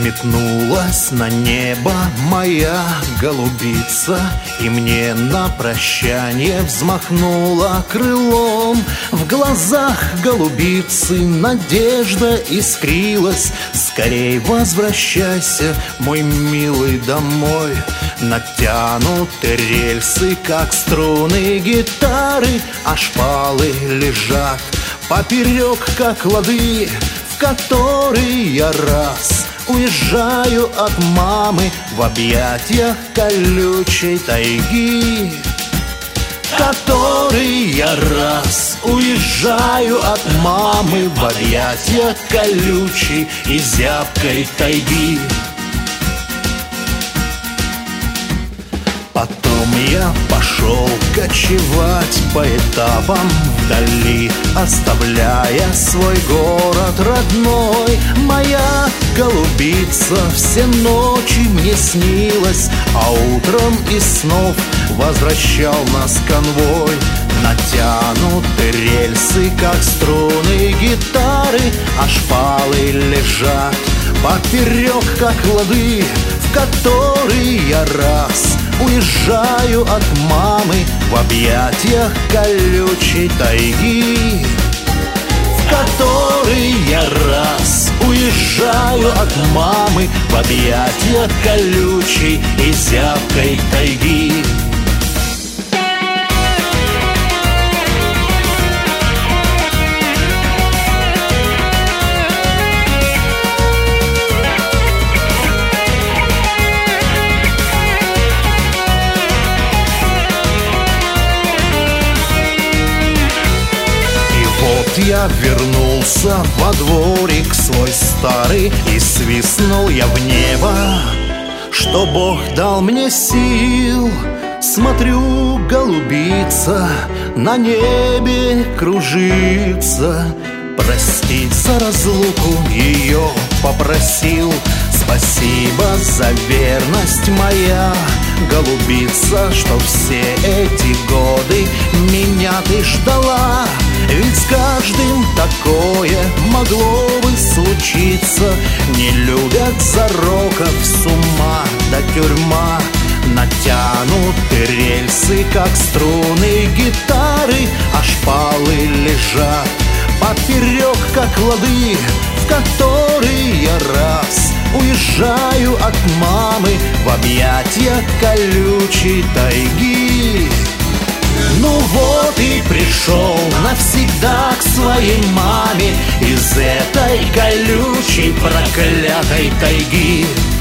Взметнулась на небо моя голубица, и мне на прощание взмахнула крылом. В глазах голубицы надежда искрилась. Скорей возвращайся, мой милый, домой. Натянуты рельсы, как струны гитары, а шпалы лежат поперек, как лады, в которые я раз уезжаю от мамы в объятиях колючей тайги. В который я раз уезжаю от мамы в объятиях колючей и зябкой тайги. Потом я пошел кочевать по этапам вдали, оставляя свой город родной. Моя голубица все ночи мне снилась, а утром из снов возвращал нас конвой. Натянуты рельсы, как струны гитары, а шпалы лежат поперек, как лады, в которые я раз уезжаю от мамы в объятиях колючей тайги. В который я раз уезжаю от мамы в объятиях колючей и зябкой тайги. Я вернулся во дворик свой старый, и свистнул я в небо, что Бог дал мне сил. Смотрю, голубица на небе кружится. Простить за разлуку ее попросил. Спасибо за верность, моя голубица, что все эти годы меня ты ждала. Ведь с каждым такое могло бы случиться. Не любят зароков с ума да тюрьма. Натянуты рельсы, как струны гитары, а шпалы лежат поперек, как лады, в которые я раз уезжаю от мамы в объятия колючей тайги. Ну вот и пришел навсегда к своей маме из этой колючей проклятой тайги.